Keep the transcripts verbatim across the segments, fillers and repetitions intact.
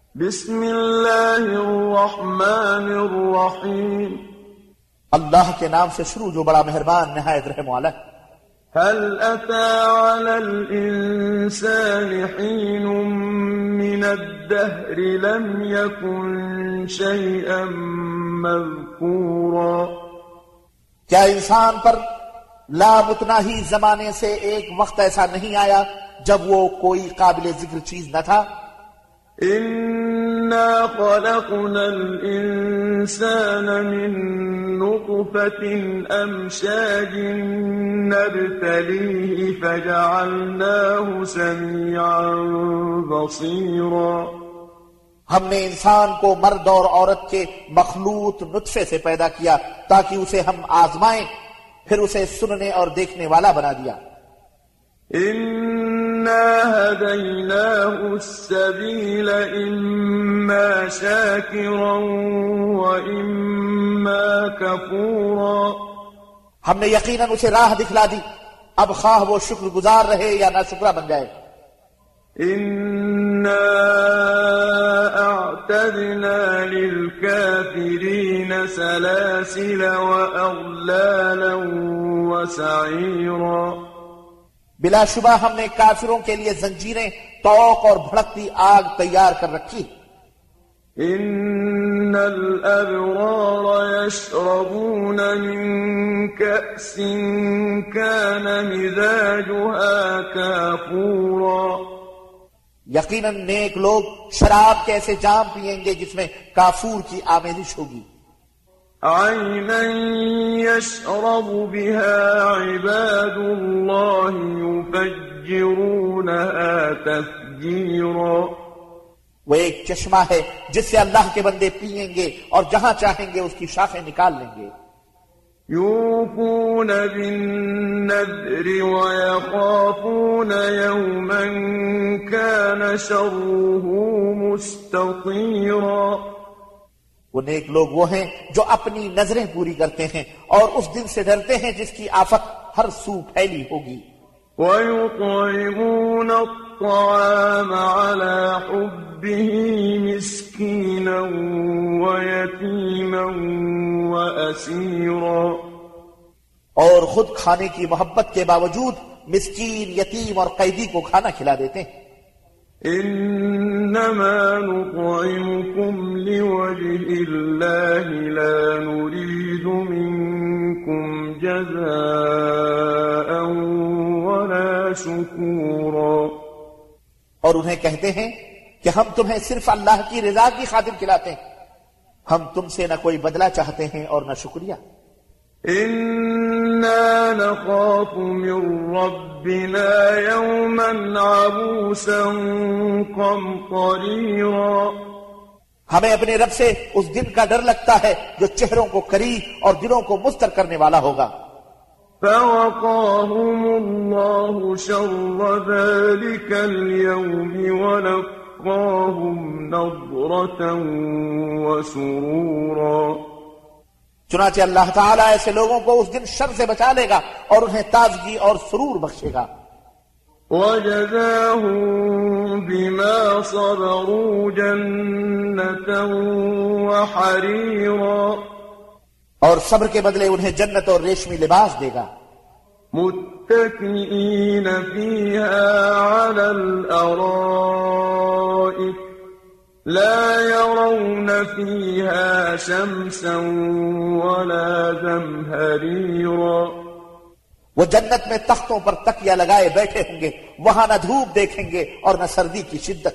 بسم اللہ الرحمن الرحیم اللہ کے نام سے شروع جو بڑا مہربان نہایت رحم والا ہے۔ هل أتى على الإنسان حين من الدهر لم يكن شيئا مذكورا؟ کیا انسان پر لامتناہی زمانے سے ایک وقت ایسا نہیں آیا جب وہ کوئی قابل ذکر چیز نہ تھا؟ إنا خلقنا الإنسان من نطفة أمشاج نبتليه فجعلناه سميعا بصيرا۔ ہم نے انسان کو مرد اور عورت کے مخلوط نطفے سے پیدا کیا تاکہ اسے ہم آزمائیں، پھر اسے سننے اور دیکھنے والا بنا دیا۔ إنا هديناه السبيل إما شاكرا وإما كفورا۔ ہم نے یقیناً اسے راہ دکھلا دی، اب خواہ وہ شکر گزار رہے یا ناشکرا بن جائے۔ إنا أعتدنا للكافرين سلاسل وأغلالا وسعيرا۔ بلا شبہ ہم نے کافروں کے لیے زنجیریں، طوق اور بھڑکتی آگ تیار کر رکھی۔ ان الابرار يشربون من كأس كان مزاجها كافورا۔ یقیناً نیک لوگ شراب کے ایسے جام پیئیں گے جس میں کافور کی آمیزش ہوگی۔ عينا يشرب بها عباد الله يفجرونها تفجيرا۔ وہ ایک چشمہ ہے جس سے اللہ کے بندے پیئیں گے اور جہاں چاہیں گے اس کی شاخیں نکال لیں گے۔ يوفون بالنذر ويخافون يوما كان شره مستطيرا۔ وہ نیک لوگ وہ ہیں جو اپنی نظریں پوری کرتے ہیں اور اس دن سے ڈرتے ہیں جس کی آفت ہر سو پھیلی ہوگی۔ وَيُطْعِمُونَ الطَّعَامَ عَلَى حُبِّهِ مِسْكِينًا وَيَتِيمًا وَأَسِيرًا۔ اور خود کھانے کی محبت کے باوجود مسکین، یتیم اور قیدی کو کھانا کھلا دیتے ہیں۔ انما نطعمكم لوجه الله لا نريد منكم جزاء ولا شكورا۔ اور انہیں کہتے ہیں کہ ہم تمہیں صرف اللہ کی رضا کی خاطر کھلاتے ہیں، ہم تم سے نہ کوئی بدلہ چاہتے ہیں اور نہ شکریہ۔ إنا نخاف من ربنا يوما عبوسا قمطريرا۔ ہمیں اپنے رب سے اس دن کا ڈر لگتا ہے جو چہروں کو کری اور دلوں کو مستر کرنے والا ہوگا۔ فوقاهم الله شر ذلك اليوم ولقاهم نضرة وسرورا۔ چنانچہ اللہ تعالیٰ ایسے لوگوں کو اس دن شر سے بچا لے گا اور انہیں تازگی اور سرور بخشے گا۔ وَجَزَاهُم بِمَا صَبَرُوا جَنَّةً وَحَرِيرًا۔ اور صبر کے بدلے انہیں جنت اور ریشمی لباس دے گا۔ مُتَّكِئِينَ فِيهَا عَلَى الْأَرَائِكِ لا يرون فيها شمسا ولا زمهريرا۔ وہ جنت میں تختوں پر تکیہ لگائے بیٹھے ہوں گے، وہاں نہ دھوپ دیکھیں گے اور نہ سردی کی شدت۔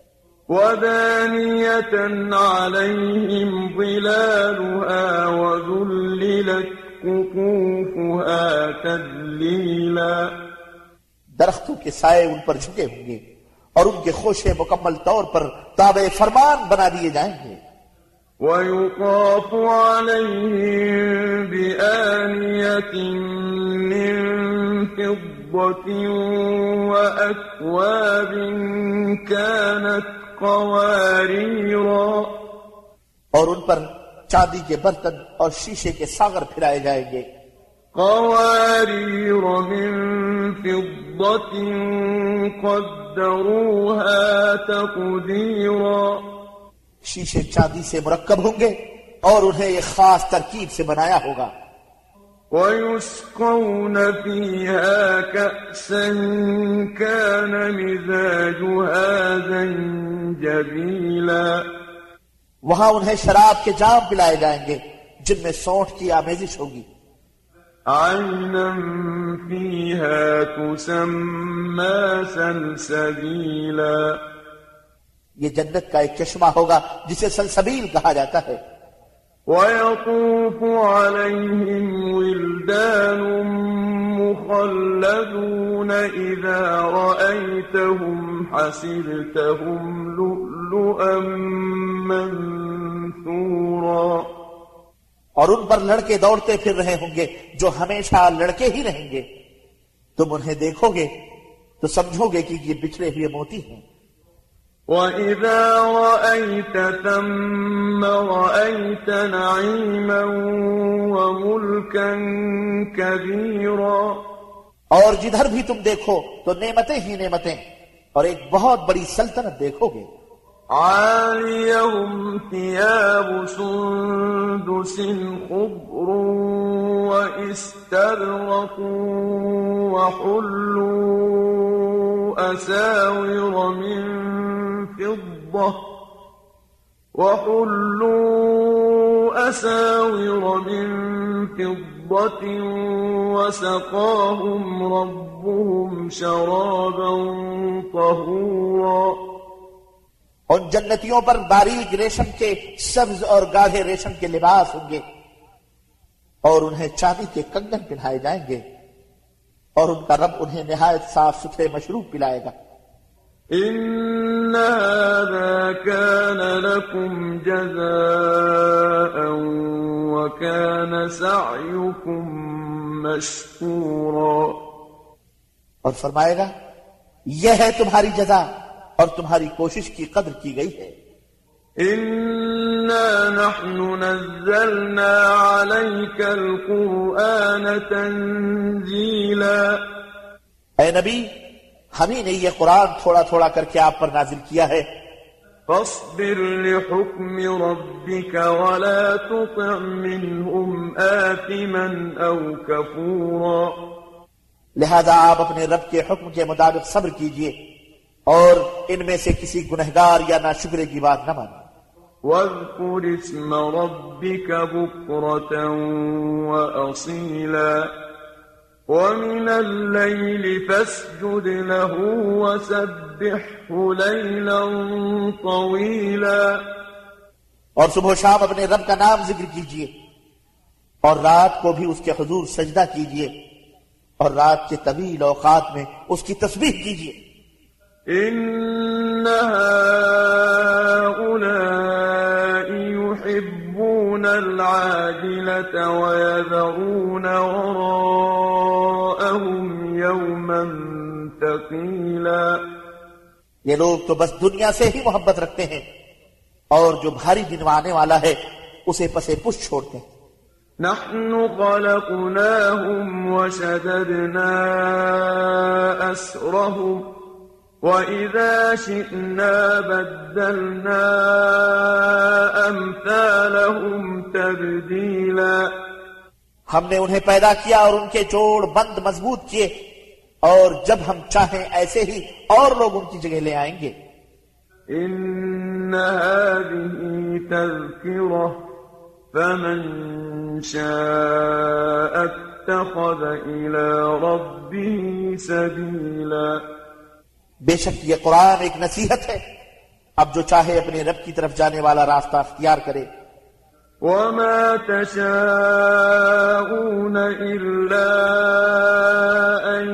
ودانية عليهم ظلالها وذللت قطوفها تذليلا۔ درختوں کے سائے ان پر جھکے ہوں گے اور ان کے خوشے مکمل طور پر تابع فرمان بنا دیے جائیں گے۔ وَيُطَافُ عَلَيْهِم بِآنِيَةٍ مِّن فِضَّةٍ وَأَكْوَابٍ كَانَتْ قَوَارِيرَا۔ اور ان پر چاندی کے برتن اور شیشے کے ساغر پھرائے جائیں گے۔ قوارير من فضة قدروها تقديرا۔ شیشے چاندی سے مرکب ہوں گے اور انہیں ایک خاص ترکیب سے بنایا ہوگا. وَيُسْقَوْنَ فِيهَا كَأْسًا كَانَ مِزَاجُهَا زَنْجَبِيلًا. وہاں انہیں شراب کے جام پلائے جائیں گے جن میں سونٹھ کی آمیزش ہوگی. عَيْنًا فِيهَا تُسَمَّى سَلْسَبِيلًا. یہ جنت کا ایک چشمہ ہوگا جسے سلسبیل کہا جاتا ہے. وَيَطُوفُ عَلَيْهِمْ وِلْدَانٌ مُخَلَّدُونَ إِذَا رَأَيْتَهُمْ حَسِبْتَهُمْ لُؤْلُؤًا مَّنثُورًا. اور ان پر لڑکے دوڑتے پھر رہے ہوں گے جو ہمیشہ لڑکے ہی رہیں گے. تم انہیں دیکھو گے تو سمجھو گے کہ یہ بچھڑے ہوئے موتی ہیں. وَإِذَا رَأَيْتَ ثَمَّ رَأَيْتَ نَعِيمًا وَمُلْكًا كَبِيرًا. اور جدھر بھی تم دیکھو تو نعمتیں ہی نعمتیں اور ایک بہت بڑی سلطنت دیکھو گے. عَالِيَهُمْ ثِيَابُ سُندُسٍ خُضْرٌ وَإِسْتَبْرَقٌ وَحُلُّوا أَسَاوِرَ مِن فِضَّةٍ وَحُلُّوا أَسَاوِرَ مِن فِضَّةٍ وَسَقَاهُمْ رَبُّهُمْ شَرَابًا طَهُورًا. ان جنتیوں پر باریک ریشم کے سبز اور گاڑھے ریشم کے لباس ہوں گے اور انہیں چاندی کے کنگن پہنائے جائیں گے اور ان کا رب انہیں نہایت صاف ستھرے مشروب پلائے گا. إِنَّ هَذَا كَانَ لَكُمْ جَزَاءً وَكَانَ سَعْيُكُمْ مَشْكُورًا. اور فرمائے گا یہ ہے تمہاری جزا اور تمہاری کوشش کی قدر کی گئی ہے. إِنَّا نَحْنُ نَزَّلْنَا عَلَيْكَ الْقُرْآنَ تَنزِيلًا. اے نبی ہم ہی نے یہ قرآن تھوڑا تھوڑا کر کے آپ پر نازل کیا ہے. فاصبر لحكم ربك ولا تطع منهم آثما أو كفورا. لہذا آپ اپنے رب کے حکم کے مطابق صبر کیجئے اور ان میں سے کسی گنہگار یا ناشکرے کی بات نہ مانیں. واذكر اسم ربك بكرة وأصيلا ومن الليل فاسجد له وسبحه ليلا طويلا. اور صبح و شام اپنے رب کا نام ذکر کیجئے اور رات کو بھی اس کے حضور سجدہ کیجئے اور رات کے طویل اوقات میں اس کی تسبیح کیجئے. إن هؤلاء يحبون العاجلة ويذرون وراءهم يوما ثقيلا. یہ لوگ تو بس دنیا سے ہی محبت رکھتے ہیں اور جو بھاری دن آنے والا ہے اسے پسے پش چھوڑتے ہیں. نحن خلقناهم وشددنا أسرهم وَإِذَا شِئْنَا بَدَّلْنَا أَمْثَالَهُمْ تَبْدِيلًا. ہم نے انہیں پیدا کیا اور ان کے جوڑ بند مضبوط کیے اور جب ہم چاہیں ایسے ہی اور لوگ ان کی جگہ لے آئیں گے. إِنَّ هَذِهِ تَذْكِرَةٌ فَمَنْ شَاءَ اتَّخَذَ إِلَى رَبِّهِ سَبِيلًا. بے شک یہ قرآن ایک نصیحت ہے، اب جو چاہے اپنے رب کی طرف جانے والا راستہ اختیار کرے. وَمَا تَشَاءُونَ إِلَّا أَن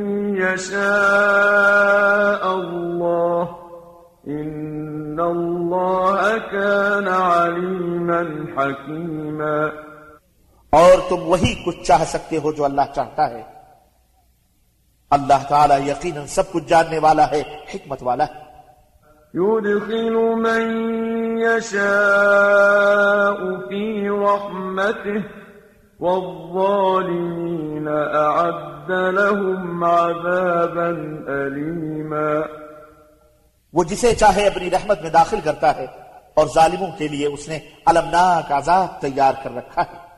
يَشَاءَ اللَّهُ إِنَّ اللَّهَ كَانَ عَلِيمًا حَكِيمًا. اور تم وہی کچھ چاہ سکتے ہو جو اللہ چاہتا ہے. اللہ تعالیٰ یقیناً سب کچھ جاننے والا ہے، حکمت والا ہے. يُدْخِلُ مَن يَشَاءُ فِي رَحْمَتِهِ وَالظَّالِمِينَ أَعَدَّ لَهُمْ عَذَابًا أَلِيمًا. وہ جسے چاہے اپنی رحمت میں داخل کرتا ہے اور ظالموں کے لیے اس نے المناک عذاب تیار کر رکھا ہے۔